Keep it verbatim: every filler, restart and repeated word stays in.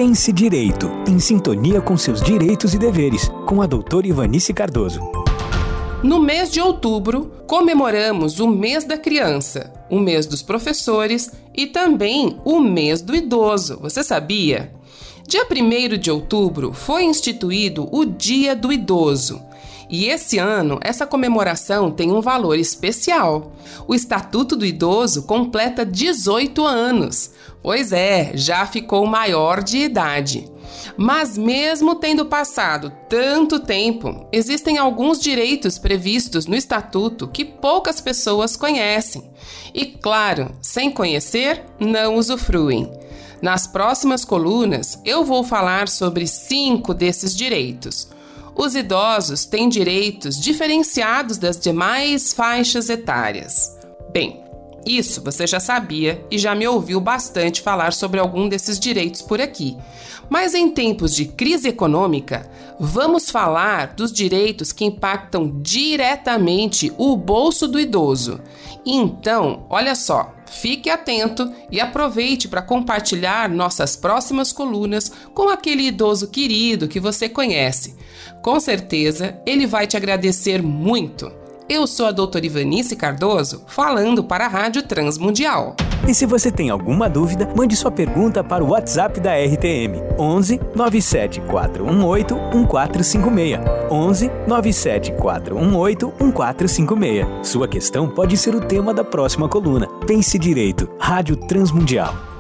Pense Direito, em sintonia com seus direitos e deveres, com a doutora Ivanice Cardoso. No mês de outubro, comemoramos o mês da criança, o mês dos professores e também o mês do idoso. Você sabia? Dia primeiro de outubro foi instituído o Dia do Idoso. E esse ano, essa comemoração tem um valor especial. O Estatuto do Idoso completa dezoito anos. Pois é, já ficou maior de idade. Mas mesmo tendo passado tanto tempo, existem alguns direitos previstos no Estatuto que poucas pessoas conhecem. E, claro, sem conhecer, não usufruem. Nas próximas colunas, eu vou falar sobre cinco desses direitos. Os idosos têm direitos diferenciados das demais faixas etárias. Bem, isso você já sabia e já me ouviu bastante falar sobre algum desses direitos por aqui. Mas em tempos de crise econômica, vamos falar dos direitos que impactam diretamente o bolso do idoso. Então, olha só, fique atento e aproveite para compartilhar nossas próximas colunas com aquele idoso querido que você conhece. Com certeza, ele vai te agradecer muito. Eu sou a doutora Ivanice Cardoso, falando para a Rádio Transmundial. E se você tem alguma dúvida, mande sua pergunta para o WhatsApp da R T M, onze nove sete quatro um oito um quatro cinco seis, onze nove sete quatro um oito um quatro cinco seis. Sua questão pode ser o tema da próxima coluna. Pense Direito, Rádio Transmundial.